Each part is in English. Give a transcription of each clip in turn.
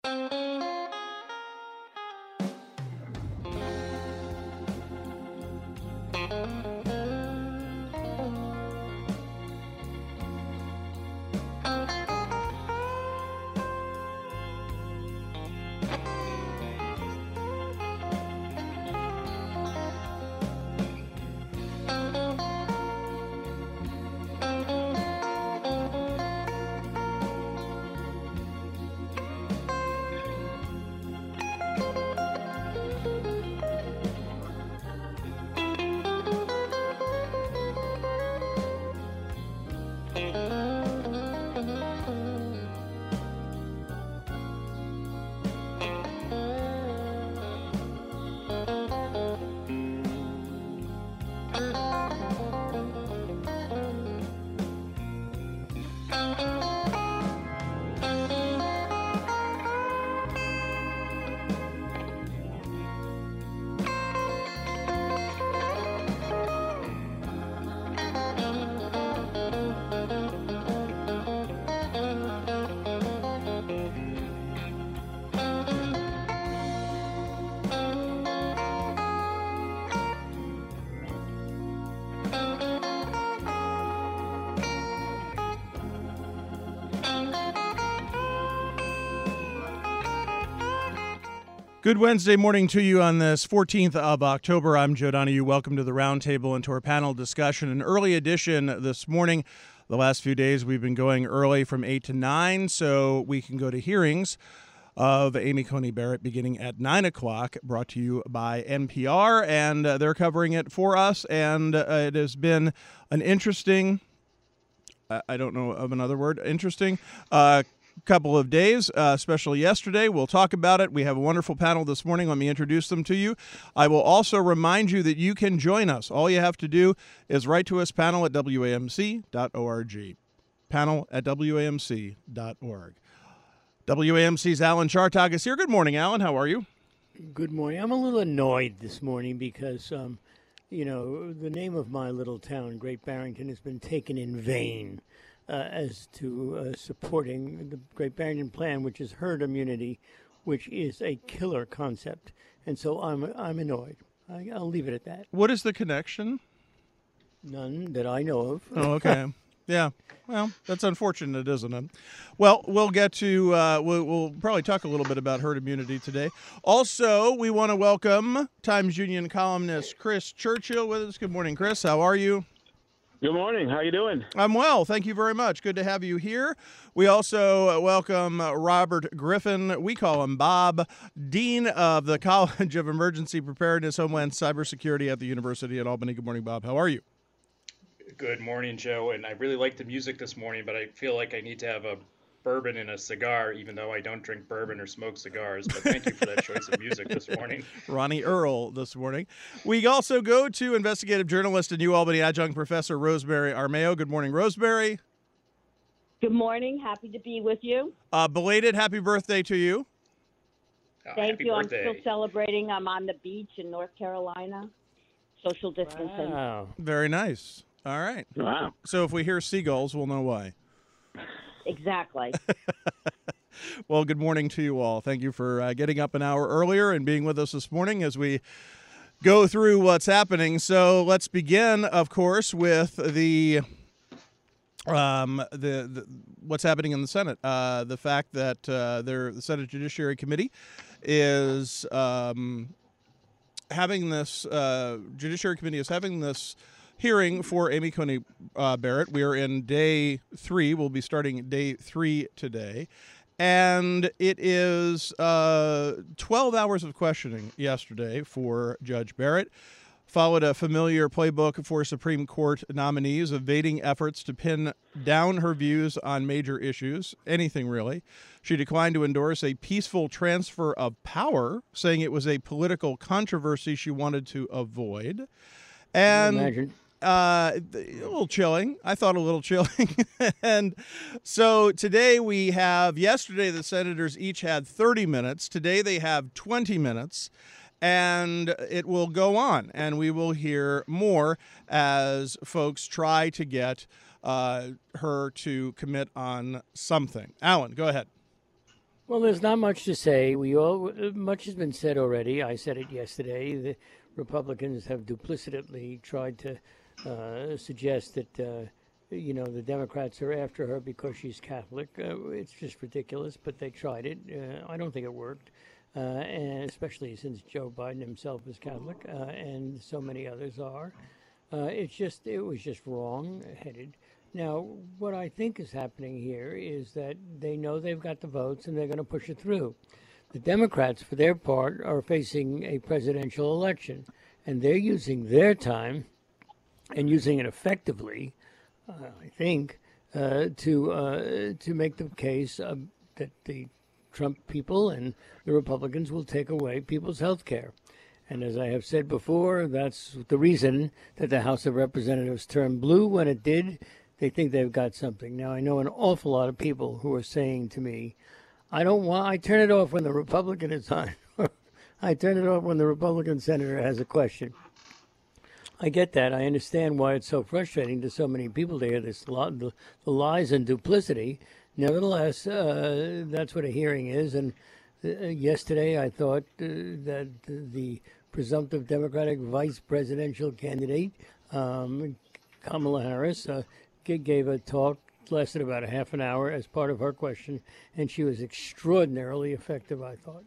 Good Wednesday morning to you on this 14th of October. I'm Joe Donahue. Welcome to the Roundtable and to our panel discussion. An early edition this morning. The last few days we've been going early from 8 to 9 so we can go to hearings of Amy Coney Barrett beginning at 9 o'clock, brought to you by NPR, and they're covering it for us, and it has been an interesting, I don't know of another word, interesting couple of days, especially yesterday. We'll talk about it. We have a wonderful panel this morning. Let me introduce them to you. I will also remind you that you can join us. All you have to do is write to us, panel@wamc.org. Panel@wamc.org. WAMC's Alan Chartog is here. Good morning, Alan. How are you? Good morning. I'm a little annoyed this morning because, the name of my little town, Great Barrington, has been taken in vain as to supporting the Great Barrington Plan, which is herd immunity, which is a killer concept. And so I'm annoyed. I'll leave it at that. What is the connection? None that I know of. Oh, okay. Yeah. Well, that's unfortunate, isn't it? Well, we'll get to, we'll probably talk a little bit about herd immunity today. Also, we want to welcome Times Union columnist Chris Churchill with us. Good morning, Chris. How are you? Good morning. How you doing? I'm well. Thank you very much. Good to have you here. We also welcome Robert Griffin. We call him Bob, Dean of the College of Emergency Preparedness, Homeland Cybersecurity at the University at Albany. Good morning, Bob. How are you? Good morning, Joe. And I really like the music this morning, but I feel like I need to have a bourbon and a cigar, even though I don't drink bourbon or smoke cigars. But thank you for that choice of music this morning. Ronnie Earl this morning. We also go to investigative journalist and UAlbany adjunct professor Rosemary Armao. Good morning, Rosemary. Good morning. Happy to be with you. Belated happy birthday to you. Thank you. Birthday. I'm still celebrating. I'm on the beach in North Carolina. Social distancing. Wow. Very nice. All right. Wow. So if we hear seagulls, we'll know why. Exactly. Well, good morning to you all. Thank you for getting up an hour earlier and being with us this morning as we go through what's happening. So let's begin, of course, with the what's happening in the Senate. The fact that the Senate Judiciary Committee is having this hearing for Amy Coney Barrett. We are in day 3. We'll be starting day 3 today. And it is 12 hours of questioning yesterday for Judge Barrett. Followed a familiar playbook for Supreme Court nominees, evading efforts to pin down her views on major issues, anything really. She declined to endorse a peaceful transfer of power, saying it was a political controversy she wanted to avoid. And a little chilling. I thought a little chilling. And so today yesterday the senators each had 30 minutes. Today they have 20 minutes. And it will go on, and we will hear more as folks try to get her to commit on something. Alan, go ahead. Well, there's not much to say. Much has been said already. I said it yesterday. The Republicans have duplicitously tried to suggest that the Democrats are after her because she's Catholic. It's just ridiculous, but they tried it. I don't think it worked, and especially since Joe Biden himself is Catholic, and so many others are. It was just wrong-headed. Now, what I think is happening here is that they know they've got the votes and they're going to push it through. The Democrats, for their part, are facing a presidential election, and they're using their time and using it effectively, I think, to make the case that the Trump people and the Republicans will take away people's health care. And as I have said before, that's the reason that the House of Representatives turned blue when it did. They think they've got something. Now, I know an awful lot of people who are saying to me, I turn it off when the Republican is on. I turn it off when the Republican senator has a question. I get that. I understand why it's so frustrating to so many people to hear the lies and duplicity. Nevertheless, that's what a hearing is. And yesterday I thought that the presumptive Democratic vice presidential candidate, Kamala Harris, gave a talk, lasted about a half an hour as part of her question, and she was extraordinarily effective, I thought.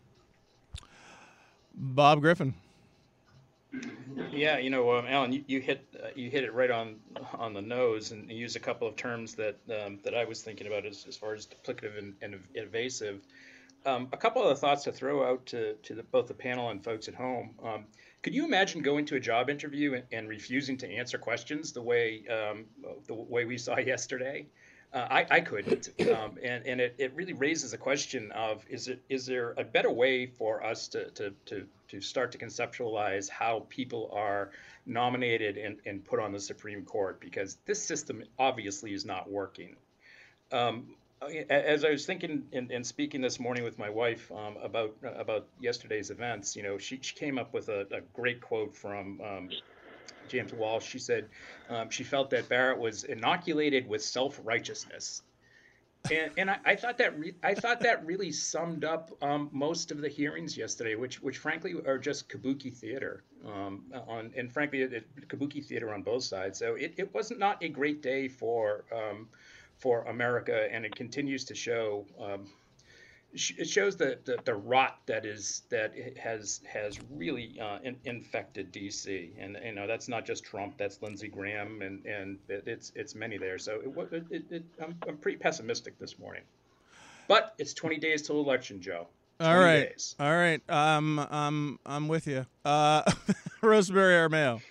Bob Griffin. Yeah, Alan, you hit it right on the nose, and you used a couple of terms that I was thinking about as far as duplicative and evasive. A couple of the thoughts to throw out to both the panel and folks at home. Could you imagine going to a job interview and refusing to answer questions the way we saw yesterday? I couldn't, and it really raises a question of is there a better way for us to start to conceptualize how people are nominated and put on the Supreme Court, because this system obviously is not working. As I was thinking and speaking this morning with my wife about yesterday's events, she came up with a great quote from James Walsh. She said she felt that Barrett was inoculated with self-righteousness, and I thought that really summed up most of the hearings yesterday, which frankly are just kabuki theater kabuki theater on both sides. So it was not a great day for America, and it continues to show. It shows the rot that has really infected D.C. and that's not just Trump. That's Lindsey Graham, and it's many there. So I'm pretty pessimistic this morning. But it's 20 days till election, Joe. All right. I'm with you. Rosemary Armao.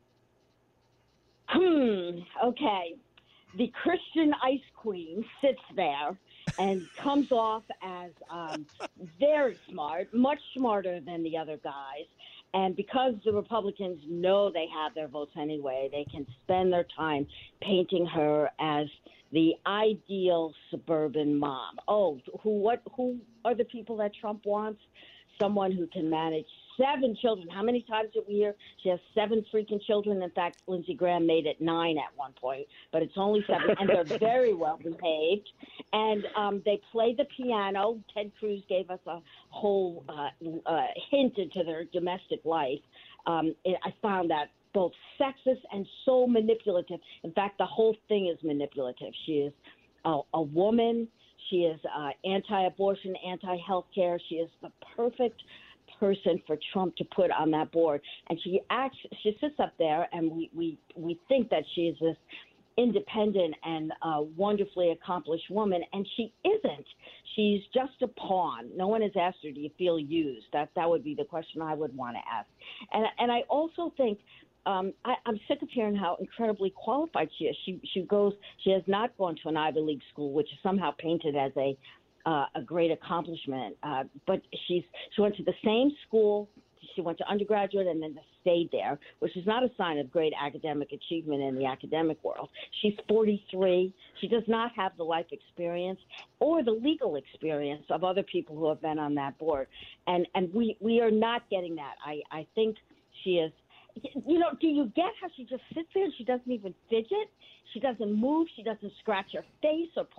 Okay. The Christian ice queen sits there and comes off as very smart, much smarter than the other guys. And because the Republicans know they have their votes anyway, they can spend their time painting her as the ideal suburban mom. Oh, who are the people that Trump wants? Someone who can manage 7 children. How many times did we hear she has 7 freaking children? In fact, Lindsey Graham made it 9 at one point, but it's only 7, and they're very well behaved. And they play the piano. Ted Cruz gave us a whole hint into their domestic life. I found that both sexist and so manipulative. In fact, the whole thing is manipulative. She is a woman. She is anti-abortion, anti-healthcare. She is the perfect person for Trump to put on that board. And she sits up there, and we think that she is this independent and wonderfully accomplished woman, and she isn't. She's just a pawn. No one has asked her, do you feel used? That would be the question I would want to ask. And I also think I'm sick of hearing how incredibly qualified she is. She has not gone to an Ivy League school, which is somehow painted as a great accomplishment. But she went to the same school. She went to undergraduate and then stayed there, which is not a sign of great academic achievement in the academic world. She's 43. She does not have the life experience or the legal experience of other people who have been on that board. And we are not getting that. I think she is. Do you get how she just sits there and she doesn't even fidget? She doesn't move. She doesn't scratch her face or pull her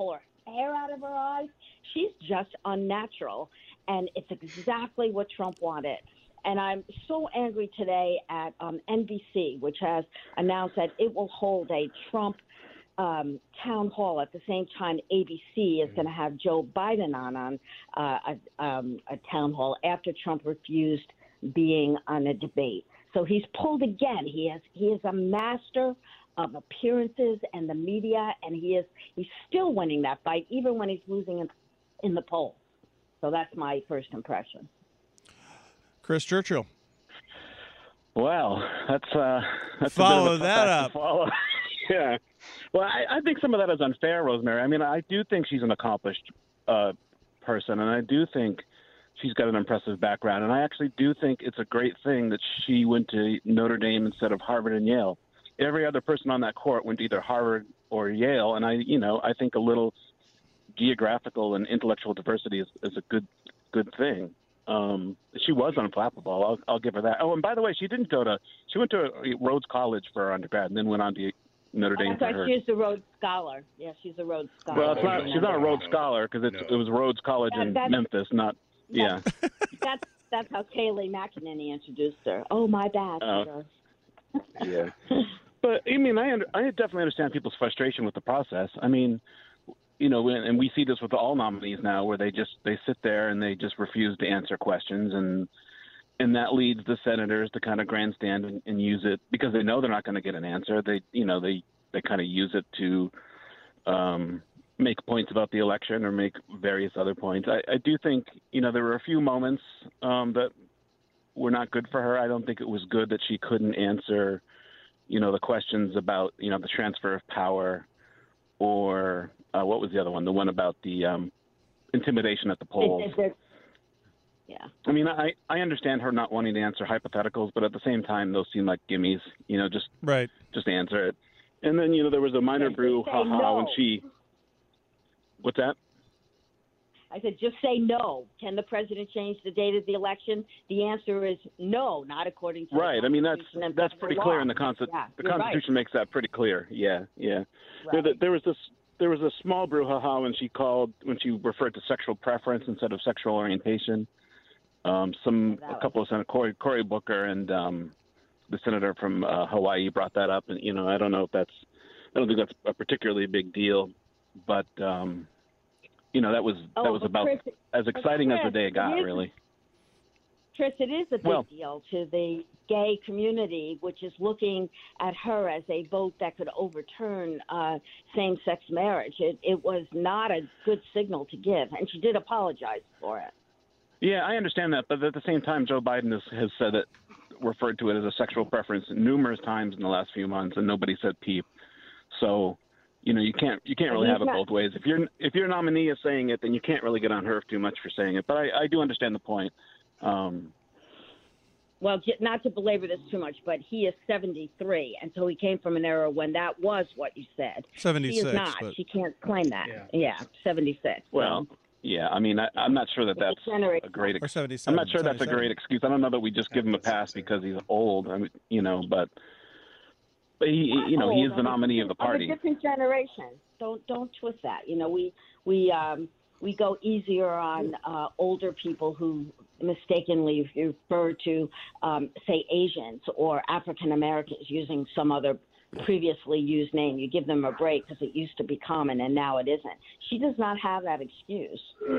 hair out of her eyes. She's just unnatural, and it's exactly what Trump wanted. And I'm so angry today at NBC, which has announced that it will hold a Trump town hall at the same time ABC is going to have Joe Biden on a town hall after Trump refused being on a debate. So he's pulled again. He is a master of appearances and the media, and he's still winning that fight even when he's losing in the polls. So that's my first impression. Chris Churchill. Well, that's Follow a bit of a tough that act to up. follow. Yeah. Well, I think some of that is unfair, Rosemary. I mean, I do think she's an accomplished person, and I do think she's got an impressive background. And I actually do think it's a great thing that she went to Notre Dame instead of Harvard and Yale. Every other person on that court went to either Harvard or Yale, and I think a little geographical and intellectual diversity is a good thing. She was unflappable. I'll give her that. Oh, and by the way, she went to Rhodes College for her undergrad and then went on to Notre Dame for her. She's a Rhodes Scholar. Yeah, she's a Rhodes Scholar. Well, she's not a Rhodes Scholar because it was Rhodes College in Memphis, not yeah. That's how Kayleigh McEnany introduced her. Oh, my bad. Yeah. But I mean, I definitely understand people's frustration with the process. I mean, and we see this with all nominees now, where they sit there and they just refuse to answer questions, and that leads the senators to kind of grandstand and use it because they know they're not going to get an answer. They kind of use it to make points about the election or make various other points. I do think there were a few moments that were not good for her. I don't think it was good that she couldn't answer the questions about the transfer of power, or what was the other one? The one about the intimidation at the polls. Yeah. I mean, I understand her not wanting to answer hypotheticals, but at the same time, those seem like gimmies. Just answer it. And then there was a minor brouhaha when she. What's that? I said, just say no. Can the president change the date of the election? The answer is no, not according to right. The I mean, that's pretty clear in the Constitution. Yeah, the Constitution makes that pretty clear. Yeah. Right. There was a small brouhaha when she referred to sexual preference instead of sexual orientation. A couple of senators, Cory Booker and the senator from Hawaii brought that up, and I don't think that's a particularly big deal, but that was about Chris, as exciting Chris, as the day got, really. Chris, it is a big deal to the gay community, which is looking at her as a vote that could overturn same-sex marriage. It was not a good signal to give, and she did apologize for it. Yeah, I understand that, but at the same time, Joe Biden has said it, referred to it as a sexual preference numerous times in the last few months, and nobody said peep. So, you can't really have it both ways. If your nominee is saying it, then you can't really get on her too much for saying it. But I do understand the point. Well, not to belabor this too much, but he is 73, and so he came from an era when that was what you said. 76. She is not. But... She can't claim that. Yeah 76. Well, yeah. I mean, I'm not sure that's a great. Or 77. I'm not sure that's a great excuse. I don't know that we just give him a pass because he's old. I mean, but he is the nominee of the party. Of a different generation. Don't twist that. We go easier on older people who mistakenly refer to, say, Asians or African Americans using some other previously used name. You give them a break because it used to be common and now it isn't. She does not have that excuse.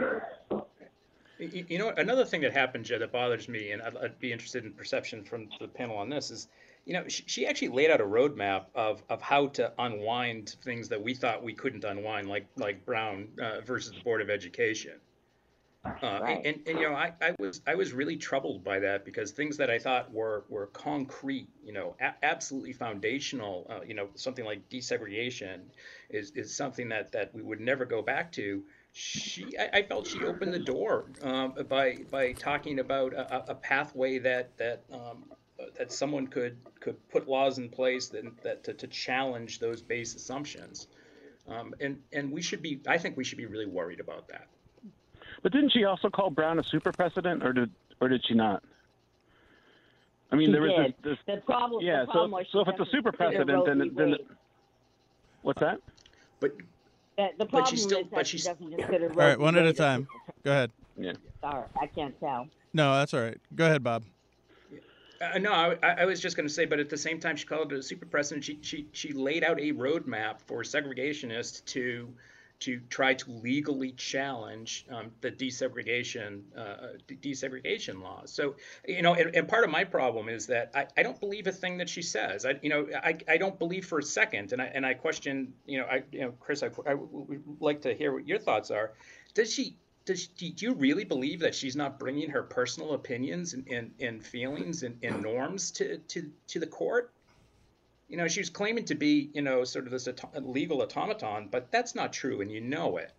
Another thing that happened, Jed, that bothers me, and I'd be interested in perception from the panel on this, is she actually laid out a roadmap of how to unwind things that we thought we couldn't unwind, like Brown versus the Board of Education. Right. And I was really troubled by that because things that I thought were concrete, absolutely foundational, something like desegregation is something that we would never go back to. I felt she opened the door by talking about a pathway that someone could put laws in place that to challenge those base assumptions, and I think we should be really worried about that. But didn't she also call Brown a super precedent, or did she not? I mean, she there was did. this. The problem. Yeah. The problem was so if it's a super precedent, then Wade. what's that? The But she problem still, is but that she she's doesn't consider All right, Roe one v. at a Wade time. Go ahead. Yeah. Sorry, I can't tell. No, that's all right. Go ahead, Bob. No, I was just going to say, but at the same time, she called it a super precedent. She laid out a roadmap for segregationists to try to legally challenge the desegregation laws. So, and part of my problem is that I don't believe a thing that she says. I don't believe for a second, and I question, Chris, I would like to hear what your thoughts are. Do you really believe that she's not bringing her personal opinions and feelings and norms to the court? She was claiming to be, sort of this legal automaton, but that's not true, and you know it.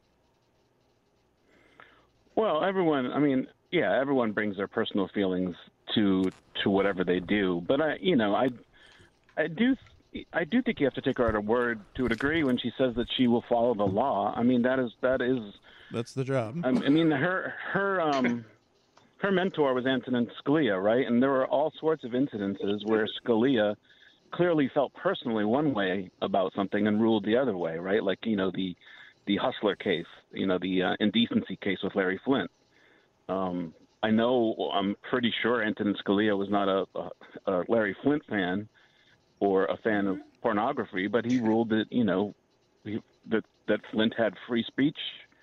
Well, everyone brings their personal feelings to whatever they do, but I do think you have to take her at her word to a degree when she says that she will follow the law. I mean, that's the job. I mean, her mentor was Antonin Scalia, right? And there were all sorts of incidences where Scalia clearly felt personally one way about something and ruled the other way, right? Like, the Hustler case, the indecency case with Larry Flint. I'm pretty sure Antonin Scalia was not a Larry Flint fan or a fan of pornography, but he ruled that, that Flint had free speech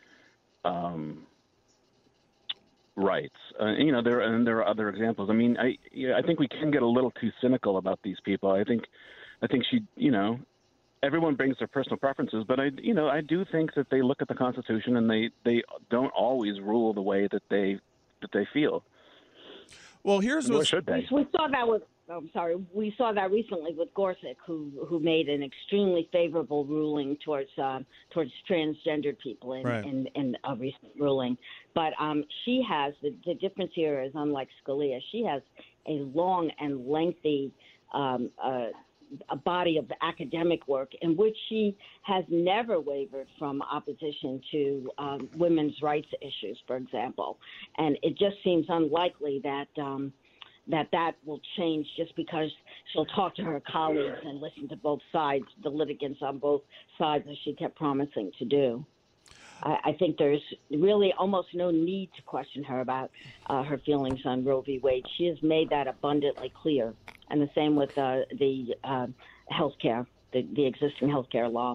rights. There are other examples. I mean, I think we can get a little too cynical about these people. I think she, everyone brings their personal preferences, but I do think that they look at the Constitution and they don't always rule the way that they feel. Well, here's what should they? We saw that with. We saw that recently with Gorsuch, who made an extremely favorable ruling towards transgendered people in a recent ruling. But she has the difference here is, unlike Scalia, she has a long and lengthy a body of academic work in which she has never wavered from opposition to women's rights issues, for example. And it just seems unlikely that that will change just because she'll talk to her colleagues and listen to both sides, the litigants on both sides, as she kept promising to do. I think there's really almost no need to question her about her feelings on Roe v. Wade. She has made that abundantly clear. And the same with the health care, the existing health care law.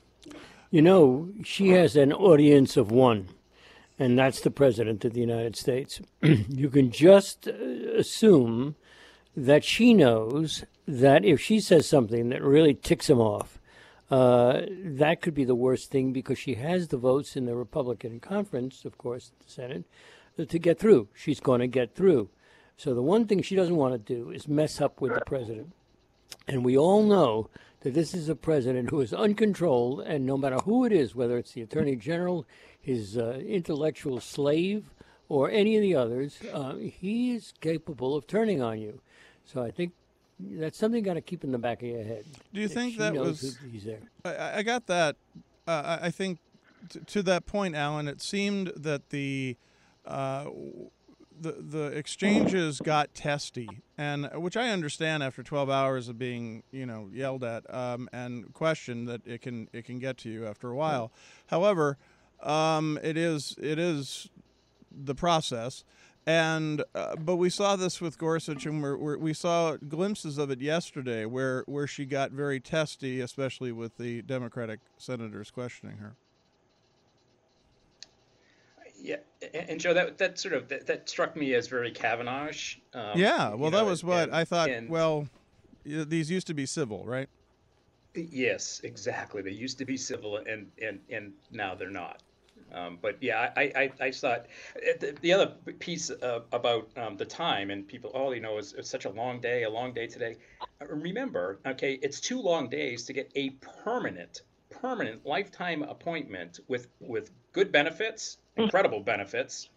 She has an audience of one, and that's the President of the United States. You can just assume that she knows that if she says something that really ticks him off, that could be the worst thing, because she has the votes in the Republican conference, of course, the Senate, to get through. She's going to get through. So the one thing she doesn't want to do is mess up with the president. And we all know that this is a president who is uncontrolled, and no matter who it is, whether it's the Attorney General, his intellectual slave, or any of the others, he is capable of turning on you. So I think that's something you got to keep in the back of your head. Do you think that was? He's there. I got that. I think to that point, Alan, it seemed that the exchanges got testy, and which I understand after 12 hours of being yelled at and questioned, that it can get to you after a while. However, it is the process. And but we saw this with Gorsuch, and we saw glimpses of it yesterday, where she got very testy, especially with the Democratic senators questioning her. Yeah, and Joe, that sort of that struck me as very Kavanaugh-ish. Yeah, well, that was what I thought. These used to be civil, right? Yes, exactly. They used to be civil, and now they're not. But yeah, I thought the other piece about the time, and people, it's such a long day today. Remember, okay, it's 2 long days to get a permanent lifetime appointment with good benefits, incredible benefits,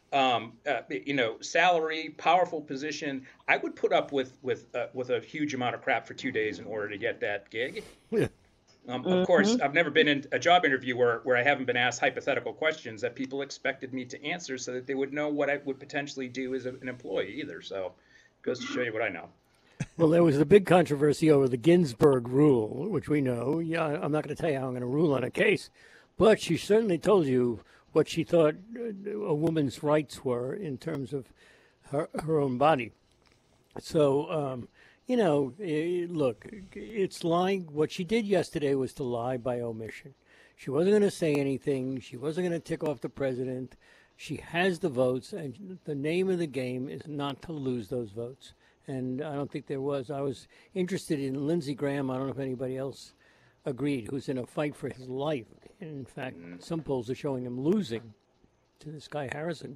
salary, powerful position. I would put up with a huge amount of crap for 2 days in order to get that gig. Yeah. Of course, I've never been in a job interview where I haven't been asked hypothetical questions that people expected me to answer so that they would know what I would potentially do as an employee either. So it goes to show you what I know. Well, there was a big controversy over the Ginsburg rule, which we know. Yeah, I'm not going to tell you how I'm going to rule on a case, But she certainly told you what she thought a woman's rights were in terms of her own body. So, look, it's lying. What she did yesterday was to lie by omission. She wasn't going to say anything. She wasn't going to tick off the president. She has the votes, and the name of the game is not to lose those votes. And I don't think there was. I was interested in Lindsey Graham. I don't know if anybody else agreed, who's in a fight for his life. And in fact, some polls are showing him losing to this guy Harrison.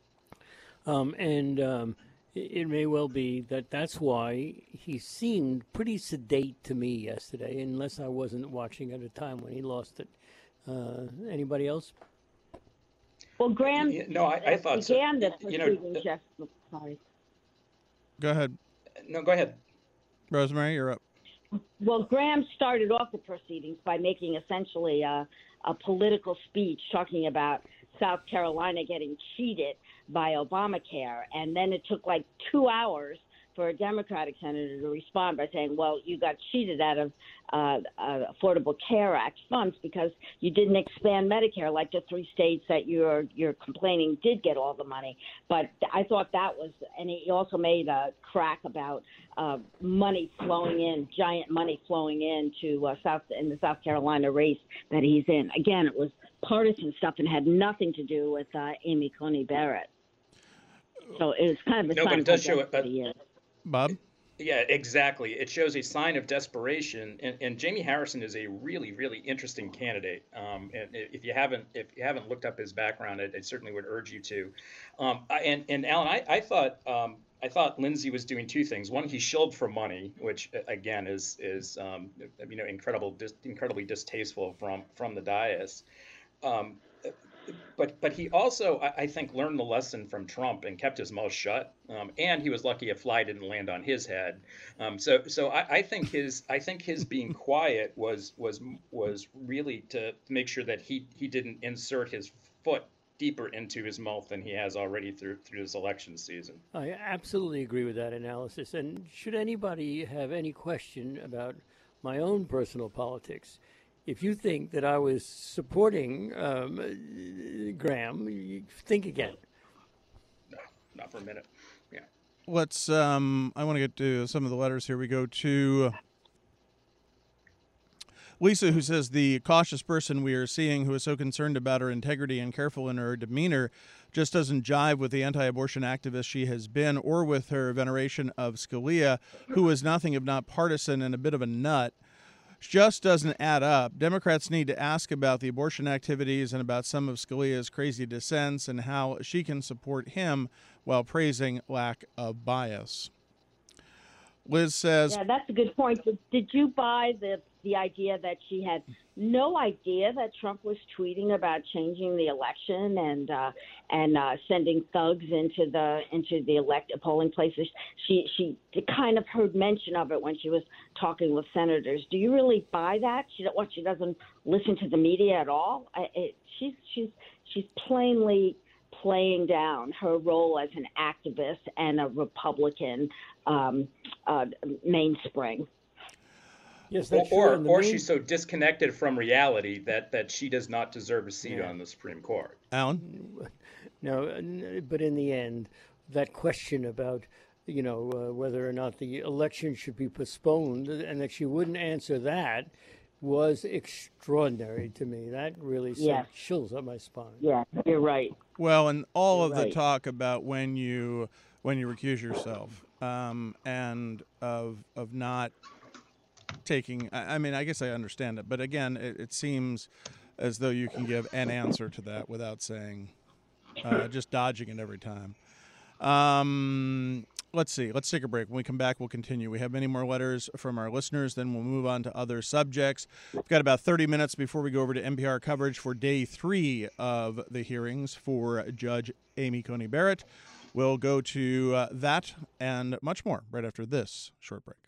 It may well be that that's why he seemed pretty sedate to me yesterday, unless I wasn't watching at a time when he lost it. Anybody else? Well, Graham I thought so. began the proceedings. Sorry. Go ahead. No, go ahead. Rosemary, you're up. Well, Graham started off the proceedings by making essentially a political speech talking about South Carolina getting cheated by Obamacare. And then it took like 2 hours for a Democratic senator to respond by saying, well, you got cheated out of Affordable Care Act funds because you didn't expand Medicare like the 3 states that you're complaining did get all the money. But I thought that was, and he also made a crack about money flowing in, giant money flowing in to the South Carolina race that he's in. Again, it was partisan stuff and had nothing to do with Amy Coney Barrett. So it was kind of a but it does show it. Bob? Yeah, exactly. It shows a sign of desperation, and Jamie Harrison is a really, really interesting candidate. And if you haven't looked up his background, I certainly would urge you to. And Alan, I thought Lindsey was doing 2 things. One, he shilled for money, which again is incredibly distasteful from the dais. But he also, I think, learned the lesson from Trump and kept his mouth shut. And he was lucky a fly didn't land on his head. So I think his being quiet was really to make sure that he didn't insert his foot deeper into his mouth than he has already through this election season. I absolutely agree with that analysis. And should anybody have any question about my own personal politics, if you think that I was supporting Graham, think again. No, not for a minute. Yeah. Let's. I want to get to some of the letters here. We go to Lisa, who says the cautious person we are seeing, who is so concerned about her integrity and careful in her demeanor, just doesn't jive with the anti-abortion activist she has been, or with her veneration of Scalia, who is nothing if not partisan and a bit of a nut. Just doesn't add up. Democrats need to ask about the abortion activities and about some of Scalia's crazy dissents and how she can support him while praising lack of bias. Liz says... Yeah, that's a good point. Did you buy the idea that she had no idea that Trump was tweeting about changing the election and sending thugs into the polling places? She kind of heard mention of it when she was talking with senators. Do you really buy that? She doesn't listen to the media at all? She's plainly playing down her role as an activist and a Republican mainspring. Yes, that's or she's so disconnected from reality that she does not deserve a seat on the Supreme Court. Alan? No, but in the end, that question about, whether or not the election should be postponed and that she wouldn't answer that was extraordinary to me. That really sent chills up my spine. Yeah, you're right. Well, and all of the talk about when you recuse yourself and of not taking, I mean, I guess I understand it, but again, it seems as though you can give an answer to that without saying, just dodging it every time. Let's see. Let's take a break. When we come back, we'll continue. We have many more letters from our listeners. Then we'll move on to other subjects. We've got about 30 minutes before we go over to NPR coverage for day 3 of the hearings for Judge Amy Coney Barrett. We'll go to that and much more right after this short break.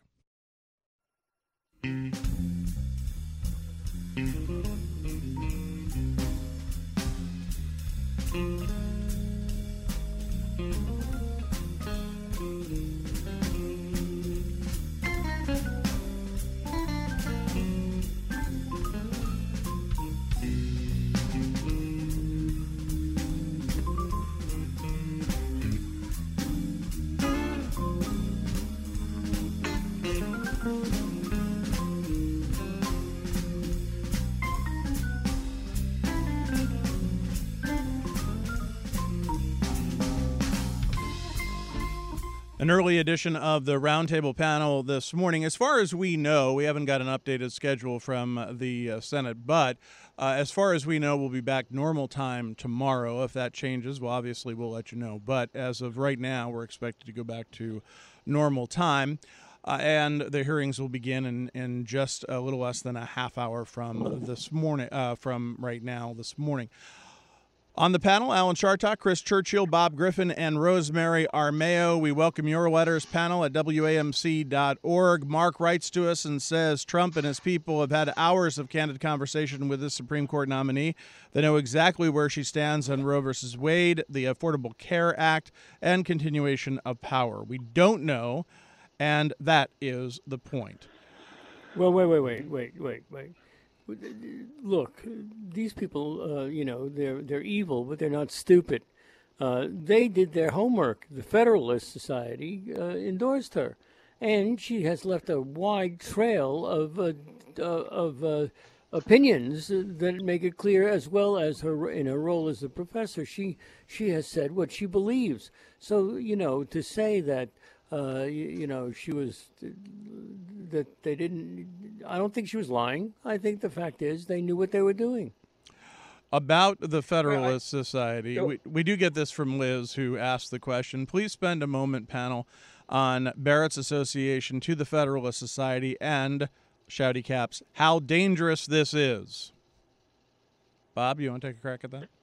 An early edition of the Roundtable panel this morning. As far as we know, we haven't got an updated schedule from the Senate, but as far as we know, we'll be back normal time tomorrow. If that changes, well, obviously we'll let you know. But as of right now, we're expected to go back to normal time. And the hearings will begin in just a little less than a half hour from this morning, from right now this morning. On the panel, Alan Chartock, Chris Churchill, Bob Griffin, and Rosemary Armao. We welcome your letters, panel at WAMC.org. Mark writes to us and says Trump and his people have had hours of candid conversation with this Supreme Court nominee. They know exactly where she stands on Roe v. Wade, the Affordable Care Act, and continuation of power. We don't know, and that is the point. Well, wait. Look, these people, they're evil, but they're not stupid. They did their homework. The Federalist Society endorsed her, and she has left a wide trail of opinions that make it clear, as well as in her role as a professor. She has said what she believes. So, to say that she was, that they didn't, I don't think she was lying. I think the fact is they knew what they were doing. About the Federalist Society, we do get this from Liz, who asked the question. Please spend a moment, panel, on Barrett's association to the Federalist Society and, shouty caps, how dangerous this is. Bob, you want to take a crack at that?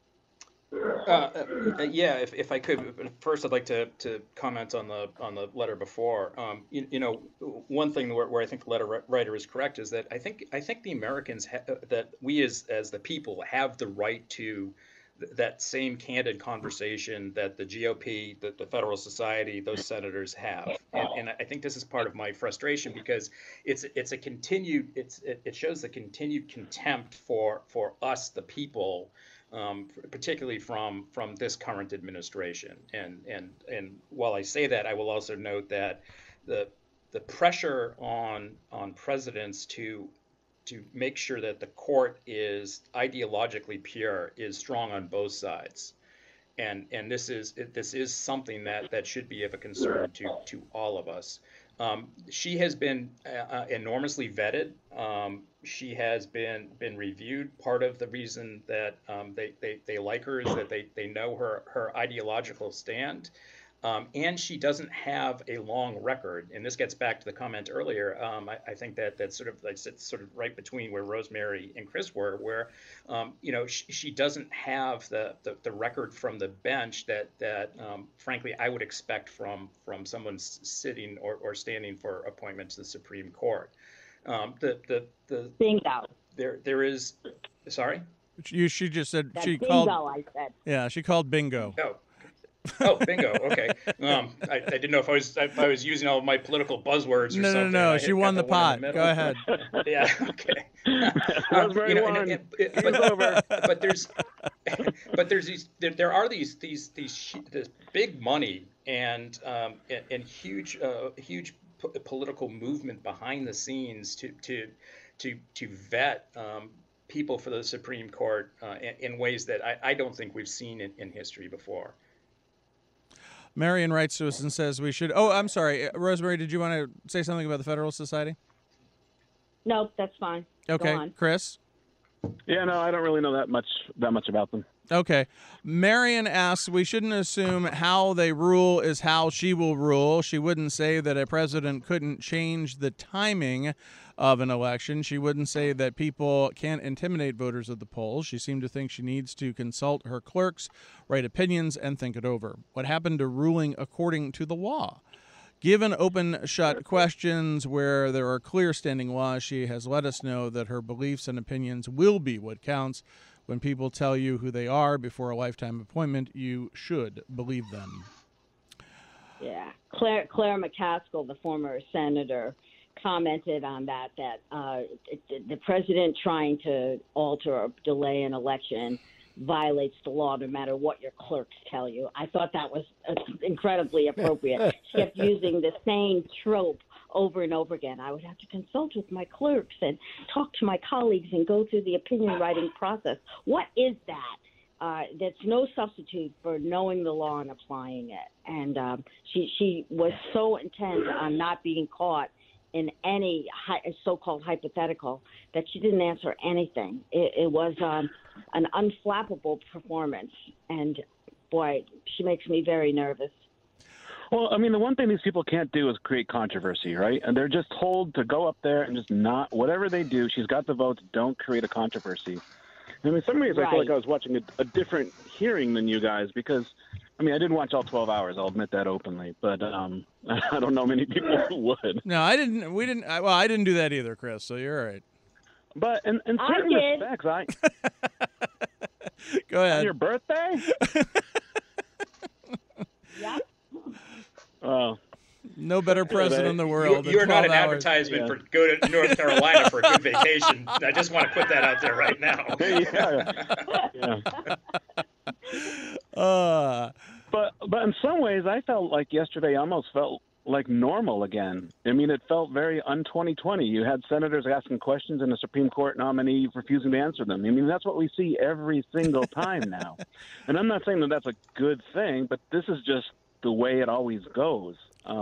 Yeah, if I could. First, I'd like to comment on the letter before. One thing where I think the letter writer is correct is that I think the Americans that we as the people have the right to that same candid conversation that the GOP, the Federal Society, those senators have, and I think this is part of my frustration because it shows the continued contempt for us, the people. Particularly from this current administration, and while I say that, I will also note that the pressure on presidents to make sure that the court is ideologically pure is strong on both sides, and this is something that should be of a concern to all of us. She has been enormously vetted. She has been reviewed. Part of the reason that they like her is that they know her ideological stand. And she doesn't have a long record. And this gets back to the comment earlier. I think that's sort of right between where Rosemary and Chris were, where she doesn't have the record from the bench that frankly I would expect from someone sitting or standing for appointment to the Supreme Court. Bingo. There is. Sorry. She just said That's she bingo, called. I said. Yeah, she called bingo. Oh, bingo. Okay. I didn't know if I was using all of my political buzzwords or something. No. She won the pot. Go ahead. Yeah. Okay. Rosemary won. But there are these this big money and huge political movement behind the scenes to vet people for the Supreme Court in ways that I don't think we've seen in history before. Marion writes to us and says we should. Oh, I'm sorry, Rosemary. Did you want to say something about the Federalist Society? No, that's fine. Okay, Go on. Chris. Yeah, no, I don't really know that much about them. Okay. Marion asks, we shouldn't assume how they rule is how she will rule. She wouldn't say that a president couldn't change the timing of an election. She wouldn't say that people can't intimidate voters at the polls. She seemed to think she needs to consult her clerks, write opinions, and think it over. What happened to ruling according to the law? Given open-shut questions where there are clear standing laws, she has let us know that her beliefs and opinions will be what counts. When people tell you who they are before a lifetime appointment, you should believe them. Yeah. Claire McCaskill, the former senator, commented on that the president trying to alter or delay an election violates the law no matter what your clerks tell you. I thought that was incredibly appropriate. She kept using the same trope over and over again. I would have to consult with my clerks and talk to my colleagues and go through the opinion writing process. What is that? that's no substitute for knowing the law and applying it. And she was so intent on not being caught in any so-called hypothetical that she didn't answer anything. It was an unflappable performance. And, boy, she makes me very nervous. Well, I mean, the one thing these people can't do is create controversy, right? And they're just told to go up there and just not, whatever they do, she's got the votes, don't create a controversy. I mean, in some ways, I feel like I was watching a different hearing than you guys because, I mean, I didn't watch all 12 hours. I'll admit that openly, but I don't know many people who would. No, I didn't. We didn't. Well, I didn't do that either, Chris. So you're all right. But in certain respects, Go ahead. On your birthday? Yep. Oh. No better president in the world. You're not an hours. advertisement for go to North Carolina for a good vacation. I just want to put that out there right now. But in some ways, I felt like yesterday almost felt like normal again. I mean, it felt very un-2020. You had senators asking questions and a Supreme Court nominee refusing to answer them. I mean, that's what we see every single time now. And I'm not saying that that's a good thing, but this is just the way it always goes.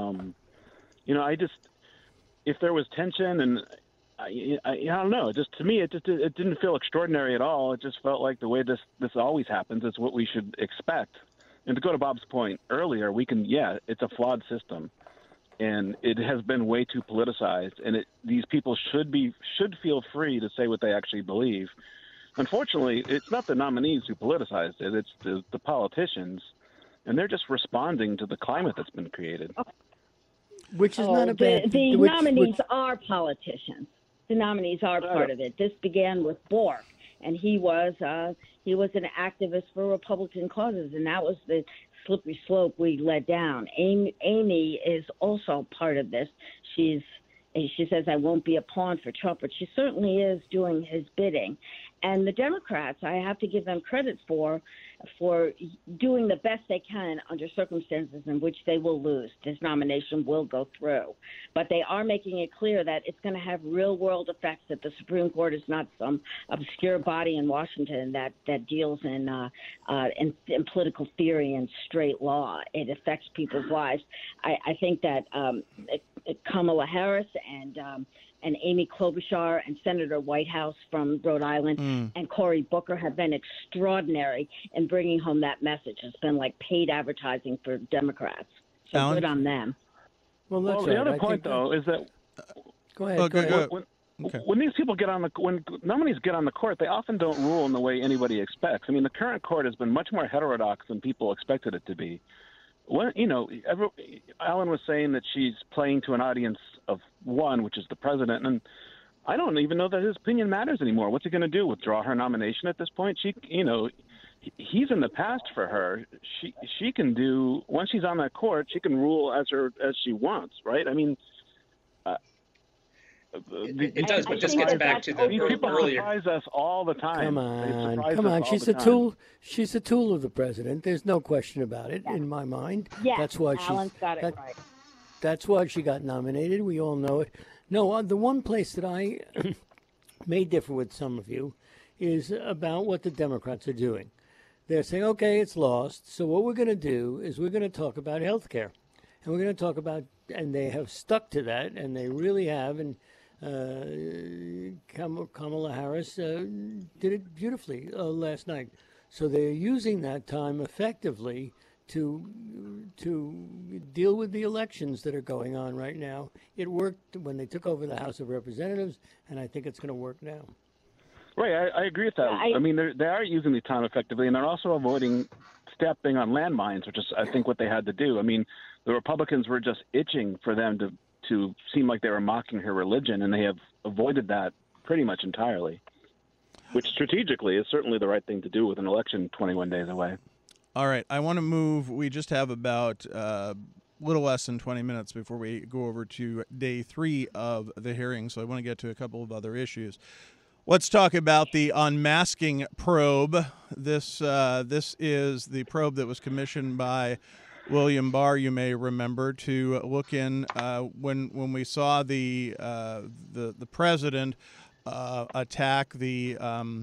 If there was tension and I don't know, to me, it didn't feel extraordinary at all. It just felt like the way this always happens. It's what we should expect. And to go to Bob's point earlier, it's a flawed system and it has been way too politicized. And these people should feel free to say what they actually believe. Unfortunately, it's not the nominees who politicized it. It's the politicians. And they're just responding to the climate that's been created. Which is not a bad thing. The nominees are politicians. The nominees are part of it. This began with Bork, and he was an activist for Republican causes, and that was the slippery slope we led down. Amy is also part of this. She says, I won't be a pawn for Trump, but she certainly is doing his bidding. And the Democrats, I have to give them credit for doing the best they can under circumstances in which they will lose. This nomination will go through. But they are making it clear that it's going to have real-world effects, that the Supreme Court is not some obscure body in Washington that deals in political theory and straight law. It affects people's lives. I think that Kamala Harris and Amy Klobuchar and Senator Whitehouse from Rhode Island and Cory Booker have been extraordinary in bringing home that message. It's been like paid advertising for Democrats. So Alan? Good on them. Well, the other point, though, is that go ahead. When these people when nominees get on the court, they often don't rule in the way anybody expects. I mean, the current court has been much more heterodox than people expected it to be. Alan was saying that she's playing to an audience of one, which is the president, and I don't even know that his opinion matters anymore. What's he going to do? Withdraw her nomination at this point? He's in the past for her. She can do, once she's on that court, she can rule as she wants, right? I mean, it does, but this gets back to the people earlier. Surprise us all the time. Come on. She's a tool. She's a tool of the president. There's no question about it in my mind. Yeah, that's why Alan's got it right. That's why she got nominated. We all know it. No, the one place that I may differ with some of you is about what the Democrats are doing. They're saying, okay, it's lost. So what we're going to do is we're going to talk about health care. And we're going to talk about, and they have stuck to that, and they really have. And Kamala Harris did it beautifully last night. So they're using that time effectively to deal with the elections that are going on right now. It worked when they took over the House of Representatives, and I think it's going to work now. Right, I agree with that. I mean, they are using the time effectively, and they're also avoiding stepping on landmines, which is, I think, what they had to do. I mean, the Republicans were just itching for them to seem like they were mocking her religion, and they have avoided that pretty much entirely, which strategically is certainly the right thing to do with an election 21 days away. All right, I want to move. We just have about a little less than 20 minutes before we go over to day 3 of the hearing, so I want to get to a couple of other issues. Let's talk about the unmasking probe. This is the probe that was commissioned by William Barr, you may remember, to look in when we saw the president attack the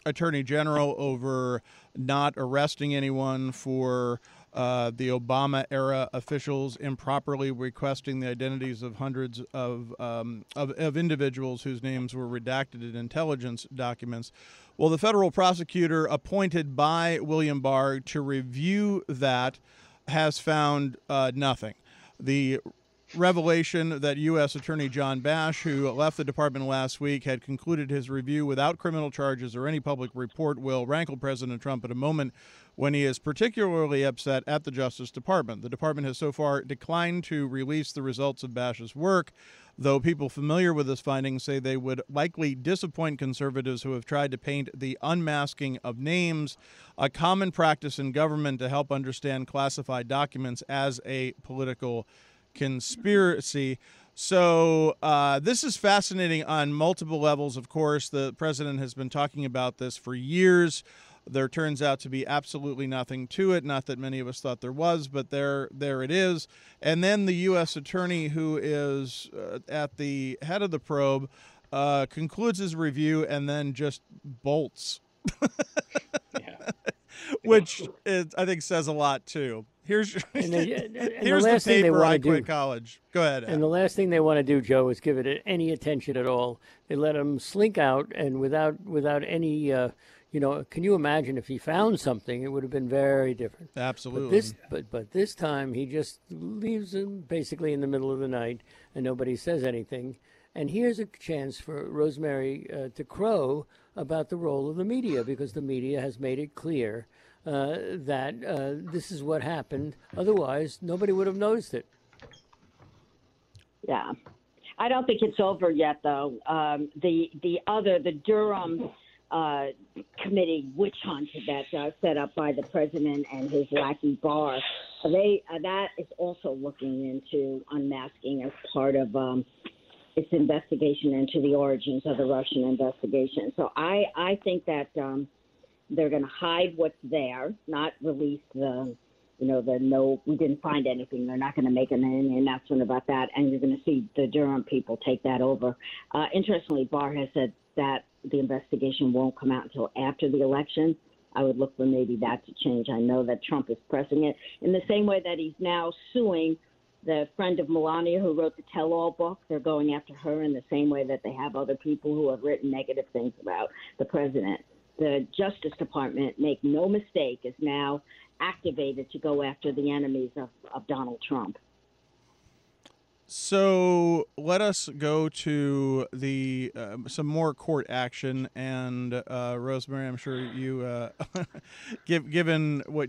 Attorney General over not arresting anyone for the Obama-era officials improperly requesting the identities of hundreds of individuals whose names were redacted in intelligence documents. Well, the federal prosecutor appointed by William Barr to review that has found nothing. The revelation that U.S. Attorney John Bash, who left the department last week, had concluded his review without criminal charges or any public report will rankle President Trump at a moment when he is particularly upset at the Justice Department. The department has so far declined to release the results of Bash's work, though people familiar with this finding say they would likely disappoint conservatives who have tried to paint the unmasking of names, a common practice in government to help understand classified documents, as a political conspiracy. So this is fascinating on multiple levels. Of course, the president has been talking about this for years. There turns out to be absolutely nothing to it. Not that many of us thought there was, but there it is. And then the U.S. attorney, who is at the head of the probe, concludes his review and then just bolts, which I think says a lot too. Here's the paper I quit college. Go ahead. And the last thing they want to do, Joe, is give it any attention at all. They let him slink out, and without any, can you imagine if he found something? It would have been very different. Absolutely. But this time he just leaves him basically in the middle of the night, and nobody says anything. And here's a chance for Rosemary to crow about the role of the media, because the media has made it clear that this is what happened. Otherwise, nobody would have noticed it. Yeah. I don't think it's over yet, though. The Durham committee witch hunt that set up by the president and his lackey Barr, that is also looking into unmasking as part of its investigation into the origins of the Russian investigation. So I think that they're going to hide what's there, not release we didn't find anything. They're not going to make any announcement about that, and you're going to see the Durham people take that over. Interestingly, Barr has said that the investigation won't come out until after the election. I would look for maybe that to change. I know that Trump is pressing it in the same way that he's now suing the friend of Melania who wrote the tell-all book. They're going after her in the same way that they have other people who have written negative things about the president. The Justice Department, make no mistake, is now activated to go after the enemies of Donald Trump. So let us go to the some more court action. And Rosemary, I'm sure you, given that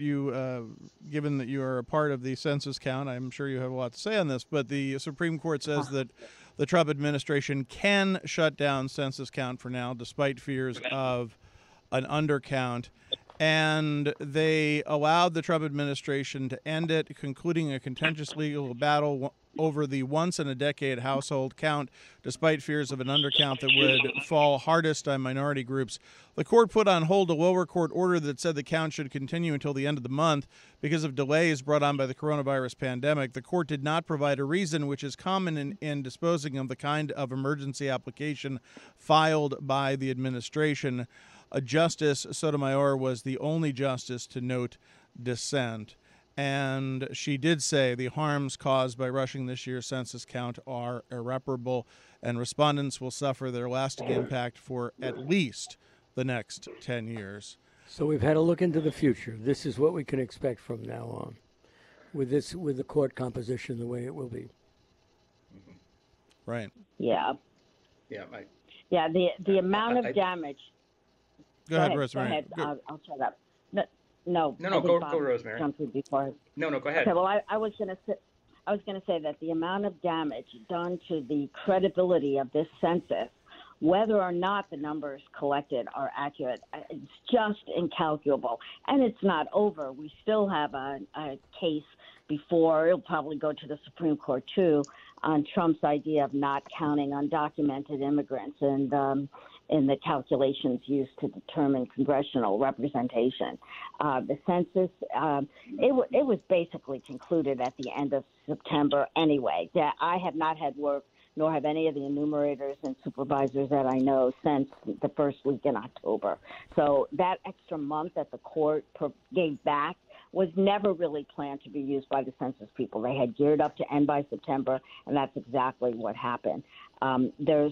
you are a part of the census count, I'm sure you have a lot to say on this. But the Supreme Court says that the Trump administration can shut down census count for now, despite fears of an undercount. And they allowed the Trump administration to end it, concluding a contentious legal battle over the once-in-a-decade household count, despite fears of an undercount that would fall hardest on minority groups. The court put on hold a lower court order that said the count should continue until the end of the month because of delays brought on by the coronavirus pandemic. The court did not provide a reason, which is common in disposing of the kind of emergency application filed by the administration. Justice Sotomayor was the only justice to note dissent. And she did say the harms caused by rushing this year's census count are irreparable, and respondents will suffer their lasting impact for at least the next 10 years. So we've had a look into the future. This is what we can expect from now on, with the court composition the way it will be. Right. Yeah. Yeah. The amount of damage. Go ahead, Rosemary. Go ahead. I'll shut up. No. Go, Rosemary. Before. No, go ahead. Okay. Well, I was going to say that the amount of damage done to the credibility of this census, whether or not the numbers collected are accurate, it's just incalculable. And it's not over. We still have a case before. It'll probably go to the Supreme Court too, on Trump's idea of not counting undocumented immigrants and in the calculations used to determine congressional representation. The census, it was basically concluded at the end of September anyway. I have not had work nor have any of the enumerators and supervisors that I know since the first week in October. So that extra month that the court gave back was never really planned to be used by the census people. They had geared up to end by September, and that's exactly what happened. There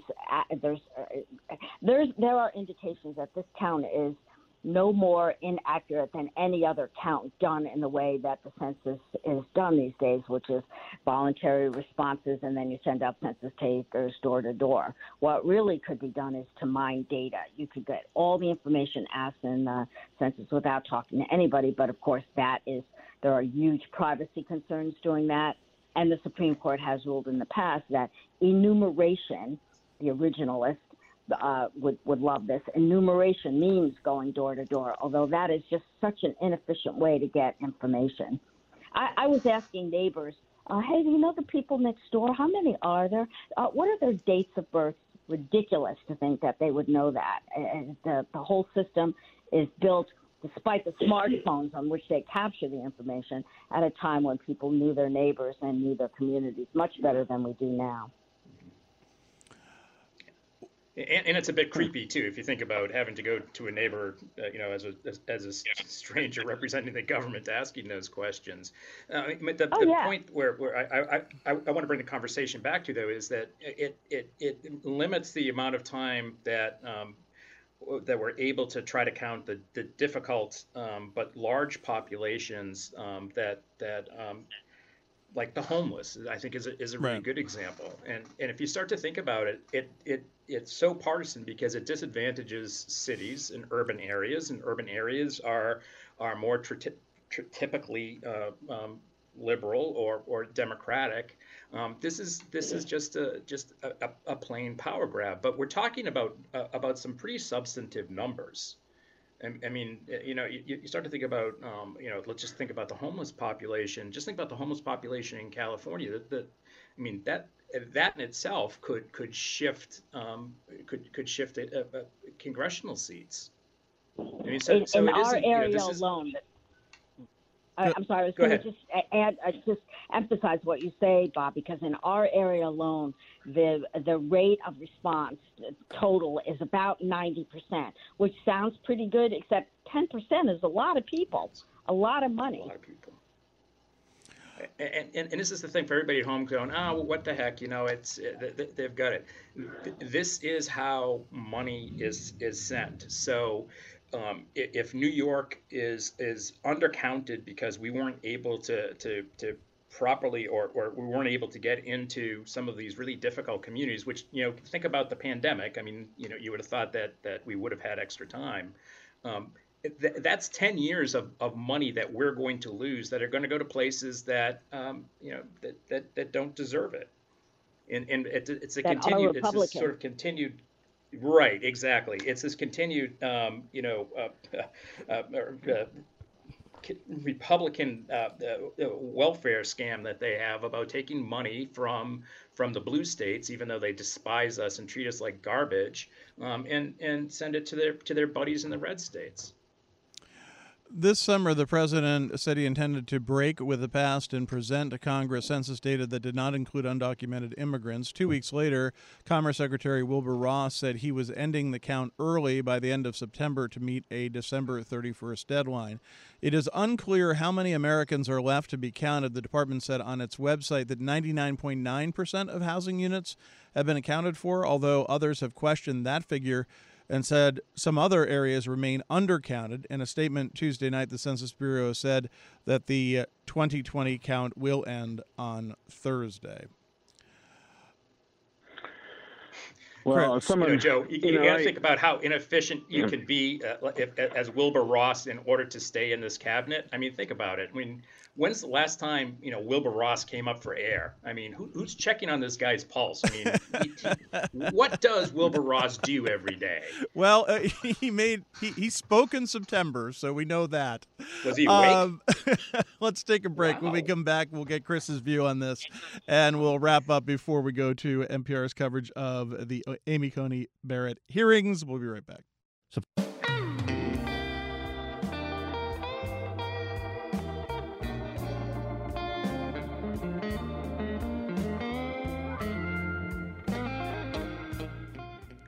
are indications that this town is no more inaccurate than any other count done in the way that the census is done these days, which is voluntary responses, and then you send out census takers door to door. What really could be done is to mine data. You could get all the information asked in the census without talking to anybody, but of course there are huge privacy concerns doing that, and the Supreme Court has ruled in the past that enumeration, the originalists, would love this. Enumeration means going door to door, although that is just such an inefficient way to get information. I was asking neighbors, hey, do you know the people next door? How many are there? What are their dates of birth? Ridiculous to think that they would know that. And the whole system is built, despite the smartphones on which they capture the information, at a time when people knew their neighbors and knew their communities much better than we do now. And it's a bit creepy too, if you think about having to go to a neighbor, as a stranger representing the government, asking those questions. The point where I want to bring the conversation back to, though, is that it limits the amount of time that we're able to try to count the difficult but large populations that like the homeless, I think is a really good example. And if you start to think about it, it's so partisan because it disadvantages cities and urban areas are more typically liberal or democratic. This is just a plain power grab. But we're talking about some pretty substantive numbers. I mean, you start to think about, let's just think about the homeless population. Just think about the homeless population in California. That in itself could shift congressional seats. I mean, in our area alone. I'm sorry, I was going to just emphasize what you say, Bob, because in our area alone, the rate of response total is about 90%, which sounds pretty good, except 10% is a lot of people, a lot of money. A lot of people. And this is the thing for everybody at home going, well, what the heck, they've got it. This is how money is sent. So if New York is undercounted because we weren't able to properly or we weren't able to get into some of these really difficult communities, which, think about the pandemic. I mean, you would have thought that we would have had extra time. That's 10 years of money that we're going to lose that are going to go to places that that don't deserve it. And it's a continued, it's this sort of continued. Right, exactly. It's this continued, Republican welfare scam that they have about taking money from the blue states, even though they despise us and treat us like garbage, and send it to their buddies in the red states. This summer, the president said he intended to break with the past and present to Congress census data that did not include undocumented immigrants. 2 weeks later, Commerce Secretary Wilbur Ross said he was ending the count early by the end of September to meet a December 31st deadline. It is unclear how many Americans are left to be counted. The department said on its website that 99.9% of housing units have been accounted for, although others have questioned that figure and said some other areas remain undercounted. In a statement Tuesday night, the Census Bureau said that the 2020 count will end on Thursday. Well, Joe, you got to think about how inefficient you can be as Wilbur Ross in order to stay in this cabinet. I mean, think about it. I mean, when's the last time Wilbur Ross came up for air? I mean, who's checking on this guy's pulse? I mean, what does Wilbur Ross do every day? Well, he spoke in September, so we know that. Was he awake? Let's take a break. Wow. When we come back, we'll get Chris's view on this, and we'll wrap up before we go to NPR's coverage of the Amy Coney Barrett hearings. We'll be right back.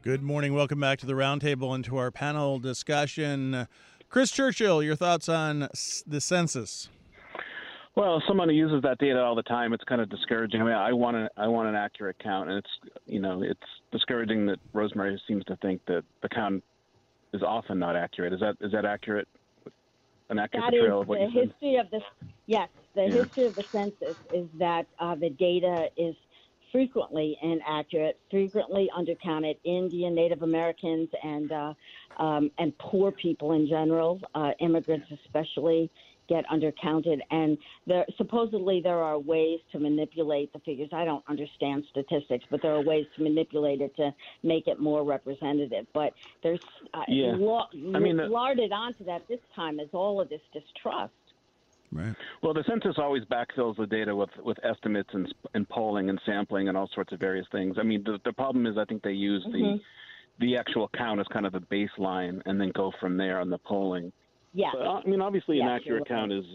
Good morning. Welcome back to the Roundtable and to our panel discussion. Chris Churchill, your thoughts on the census? Well, someone who uses that data all the time, it's kind of discouraging. I mean, I want an accurate count, and it's discouraging that Rosemary seems to think that the count is often not accurate. Is that accurate? An accurate portrayal of what you said? History of the history of the census is that the data is frequently inaccurate, frequently undercounted. Indian, Native Americans, and poor people in general, immigrants especially, get undercounted. And supposedly there are ways to manipulate the figures. I don't understand statistics, but there are ways to manipulate it to make it more representative. But there's larded onto that this time is all of this distrust. Right. Well, the census always backfills the data with estimates and polling and sampling and all sorts of various things. I mean, the problem is I think they use the actual count as kind of the baseline and then go from there on the polling. Yeah. I mean, obviously, an accurate count is,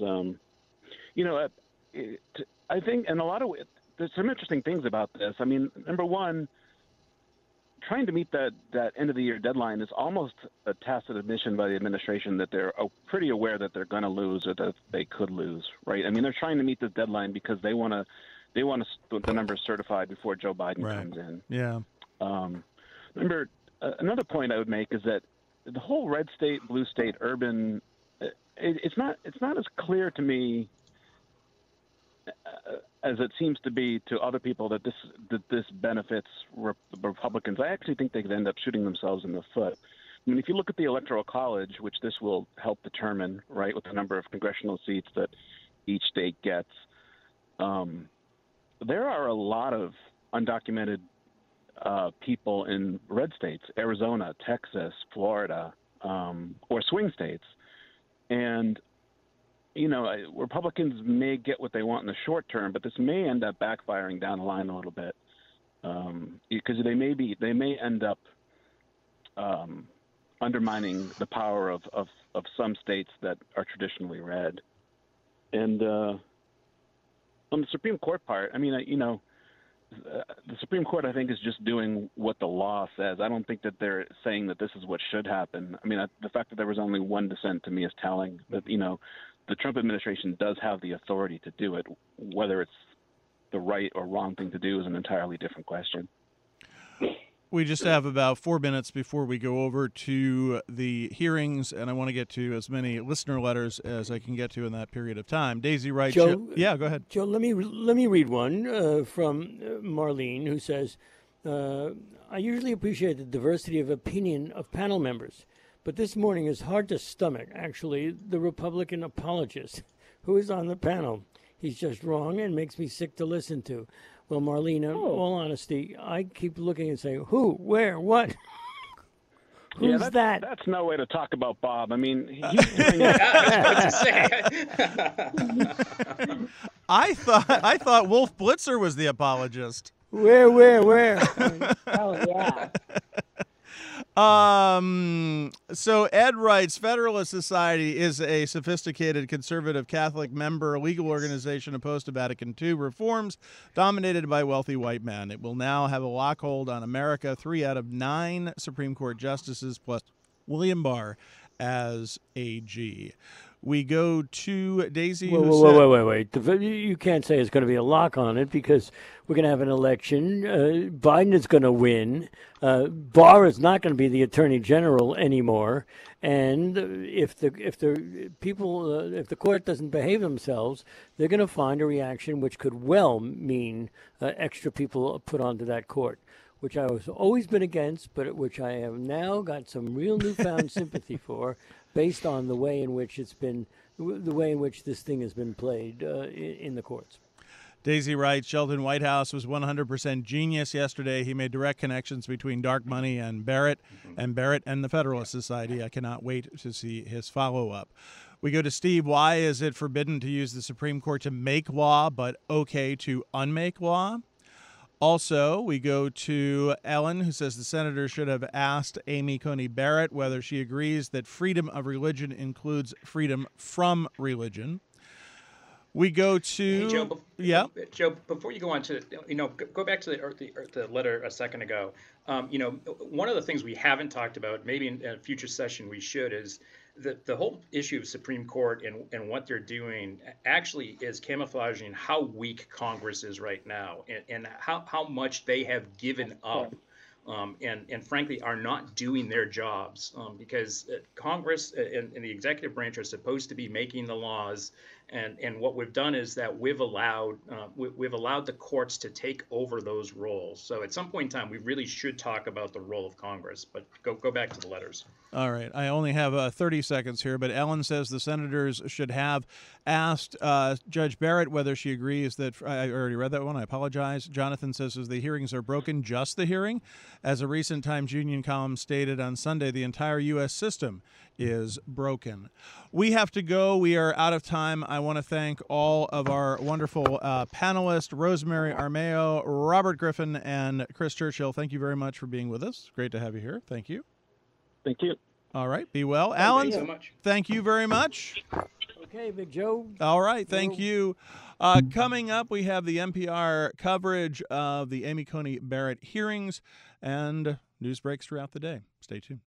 I think, and a lot of there's some interesting things about this. I mean, number one, trying to meet that end of the year deadline is almost a tacit admission by the administration that they're pretty aware that they're going to lose or that they could lose, right? I mean, they're trying to meet the deadline because they want the numbers certified before Joe Biden comes in. Yeah. Remember, another point I would make is that the whole red state, blue state, urban, it's not as clear to me as it seems to be to other people that this benefits Republicans. I actually think they could end up shooting themselves in the foot. I mean, if you look at the Electoral College, which this will help determine, right, with the number of congressional seats that each state gets, there are a lot of undocumented people in red states, Arizona, Texas, Florida, or swing states. And, Republicans may get what they want in the short term, but this may end up backfiring down the line a little bit because they may end up undermining the power of some states that are traditionally red. And on the Supreme Court part, I mean, the Supreme Court, I think, is just doing what the law says. I don't think that they're saying that this is what should happen. I mean, the fact that there was only one dissent to me is telling that, the Trump administration does have the authority to do it. Whether it's the right or wrong thing to do is an entirely different question. We just have about 4 minutes before we go over to the hearings, and I want to get to as many listener letters as I can get to in that period of time. Daisy writes, Joe, yeah, go ahead. Joe, let me read one from Marlene, who says, I usually appreciate the diversity of opinion of panel members, but this morning is hard to stomach, actually, the Republican apologist who is on the panel. He's just wrong and makes me sick to listen to. Well, Marlene, in all honesty, I keep looking and saying, who, where, what? Who's that? That's no way to talk about Bob. I mean, I thought Wolf Blitzer was the apologist. Where? Oh, yeah. So Ed writes, Federalist Society is a sophisticated conservative Catholic member legal organization opposed to Vatican II reforms dominated by wealthy white men. It will now have a lockhold on America. 3 out of 9 Supreme Court justices plus William Barr as AG. We go to Daisy. Wait. You can't say it's going to be a lock on it because we're going to have an election. Biden is going to win. Barr is not going to be the attorney general anymore. And if the court doesn't behave themselves, they're going to find a reaction which could well mean extra people put onto that court, which I was always been against, but which I have now got some real newfound sympathy for, based on the way in which this thing has been played in the courts. Daisy writes, Sheldon Whitehouse was 100% genius yesterday. He made direct connections between dark money and Barrett and the Federalist Society. I cannot wait to see his follow-up. We go to Steve. Why is it forbidden to use the Supreme Court to make law, but okay to unmake law? Also, we go to Ellen, who says the senator should have asked Amy Coney Barrett whether she agrees that freedom of religion includes freedom from religion. We go Hey, to Joe. yeah. Joe, before you go on to, go back to the letter a second ago. One of the things we haven't talked about, maybe in a future session we should, is the whole issue of Supreme Court and what they're doing actually is camouflaging how weak Congress is right now, and how much they have given up. And frankly are not doing their jobs, because Congress and the executive branch are supposed to be making the laws, and what we've done is that we've allowed the courts to take over those roles. So at some point in time, we really should talk about the role of Congress. But go back to the letters. All right. I only have 30 seconds here, but Ellen says the senators should have asked Judge Barrett whether she agrees that I already read that one. I apologize. Jonathan says as the hearings are broken, just the hearing. As a recent Times Union column stated on Sunday, the entire U.S. system is broken. We have to go. We are out of time. I want to thank all of our wonderful panelists, Rosemary Armao, Robert Griffin, and Chris Churchill. Thank you very much for being with us. Great to have you here. Thank you. Thank you. All right. Be well. Alan, Thanks so much. thank you very much. Okay, Big Joe. All right. Thank you. Coming up, we have the NPR coverage of the Amy Coney Barrett hearings and news breaks throughout the day. Stay tuned.